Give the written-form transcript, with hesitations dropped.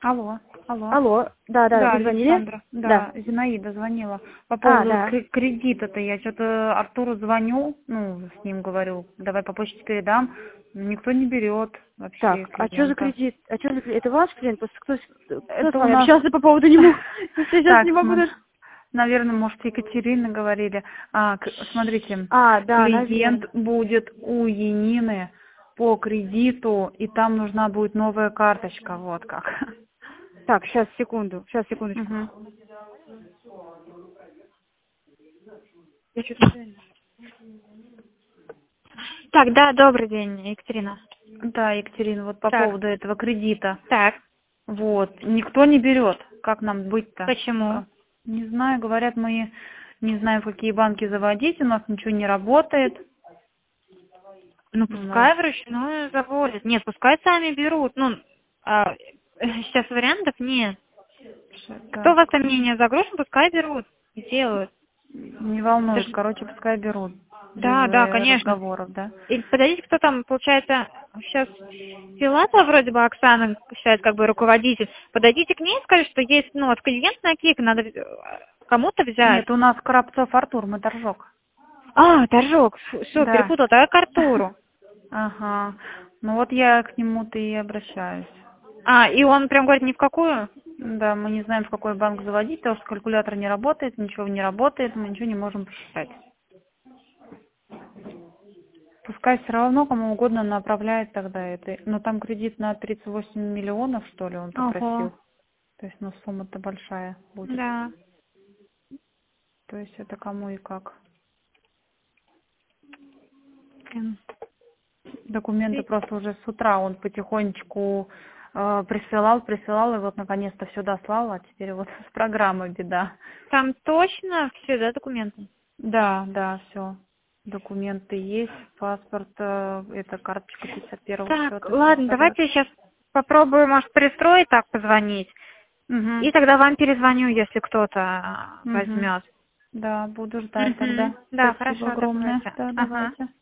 Алло, алло. Алло, да, Да, вы звонили? Александра, Да. да, Зинаида звонила. По А, поводу да. кредита-то я что-то Артуру звоню, ну, с ним говорю, давай по почте передам. Никто не берет вообще Так, а что за клиента. кредит? А что за кредит? Это ваш клиент? Просто кто с Это у вами нас... общался по поводу него? Я сейчас Так, не могу даже... наверное, может, Екатерина говорили. Смотрите, А, да, клиент наверное. будет у Янины по кредиту, и там нужна будет новая карточка, вот как. Так, сейчас, секундочку. Мгм. Я что-то... Так, да, добрый день, Екатерина. Да, Екатерина, вот по Так, поводу этого кредита. так, Вот, никто не берет. Как нам быть-то? почему? Не знаю, говорят, мы не знаем, в какие банки заводить, у нас ничего не работает. Ну, У нас пускай вручную заводят. Нет, пускай сами берут. Ну, сейчас вариантов нет. Кто у вас так, там мнение загружен, пускай берут и делают. не Это волнует, ж- короче, пускай берут. Без Да, конечно. разговоров, да? И подождите, кто там, получается, сейчас Филатова вроде бы Оксана считает как бы руководитель. Подойдите к ней и скажите, что есть, ну, вот клиент на КИК, надо кому-то взять. Нет, у нас Коробцов Артур, мы торжок. А, торжок, все, Да. перепутал, тогда к Артуру. Ага. Ну вот я к нему-то и обращаюсь. А, и он прям говорит, ни в какую? Да, мы не знаем, в какой банк заводить, потому что калькулятор не работает, ничего не работает, мы ничего не можем посчитать. Пускай все равно кому угодно направляет тогда это. Но там кредит на 38 миллионов, что ли, он Ого, попросил. То есть, ну, сумма-то большая будет. да. То есть это кому и как. Блин. Документы просто уже с утра он потихонечку присылал, и вот наконец-то все дослал, а теперь вот с программой беда. Там точно все, да, документы? Да, все. Документы есть, паспорт, это карточка 51-го Так, счета, все в ладно, давайте порядке. я сейчас попробую, может, пристроить так позвонить. Угу. И тогда вам перезвоню, если кто-то Угу. возьмет. Да, буду ждать тогда. Да, Спасибо хорошо, огромное. давайте. Да, Ага. давайте.